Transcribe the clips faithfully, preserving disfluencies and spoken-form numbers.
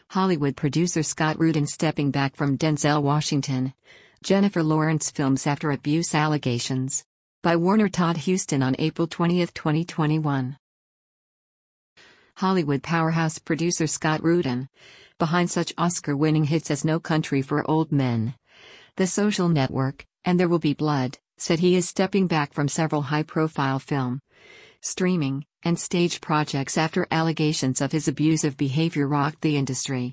Hollywood producer Scott Rudin stepping back from Denzel Washington, Jennifer Lawrence films after abuse allegations. By Warner Todd Huston on April twentieth, twenty twenty-one. Hollywood powerhouse producer Scott Rudin, behind such Oscar-winning hits as No Country for Old Men, The Social Network, and There Will Be Blood, said he is stepping back from several high-profile film, streaming, and stage projects after allegations of his abusive behavior rocked the industry.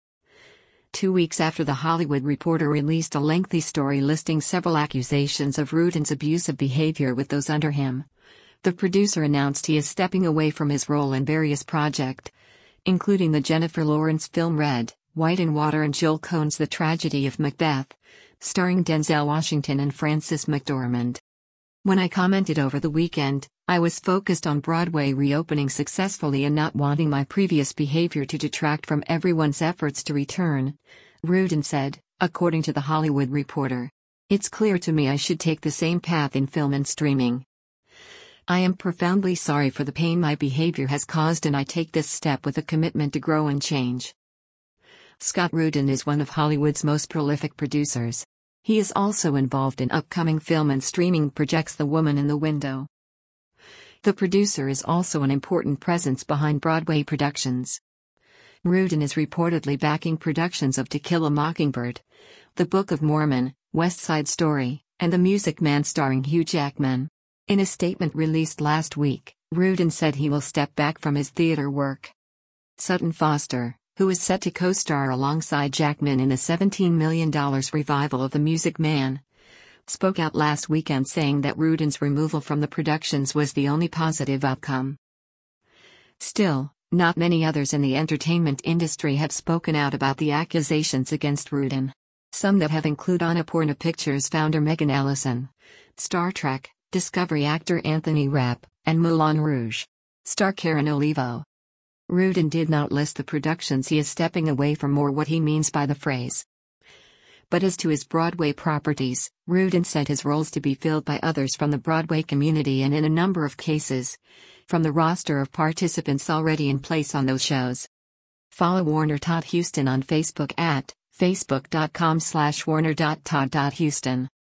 Two weeks after The Hollywood Reporter released a lengthy story listing several accusations of Rudin's abusive behavior with those under him, the producer announced he is stepping away from his role in various projects, including the Jennifer Lawrence film Red, White and Water and Joel Coen's The Tragedy of Macbeth, starring Denzel Washington and Frances McDormand. When I commented over the weekend, I was focused on Broadway reopening successfully and not wanting my previous behavior to detract from everyone's efforts to return, Rudin said, according to The Hollywood Reporter. It's clear to me I should take the same path in film and streaming. I am profoundly sorry for the pain my behavior has caused, and I take this step with a commitment to grow and change. Scott Rudin is one of Hollywood's most prolific producers. He is also involved in upcoming film and streaming projects The Woman in the Window. The producer is also an important presence behind Broadway productions. Rudin is reportedly backing productions of To Kill a Mockingbird, The Book of Mormon, West Side Story, and The Music Man starring Hugh Jackman. In a statement released last week, Rudin said he will step back from his theater work. Sutton Foster, who is set to co-star alongside Jackman in the seventeen million dollars revival of The Music Man, spoke out last weekend saying that Rudin's removal from the productions was the only positive outcome. Still, not many others in the entertainment industry have spoken out about the accusations against Rudin. Some that have include Annapurna Pictures founder Megan Ellison, Star Trek, Discovery actor Anthony Rapp, and Moulin Rouge star Karen Olivo. Rudin did not list the productions he is stepping away from or what he means by the phrase. But as to his Broadway properties, Rudin said his roles to be filled by others from the Broadway community and in a number of cases, from the roster of participants already in place on those shows. Follow Warner Todd Huston on Facebook at facebook dot com slash warner dot todd dot huston.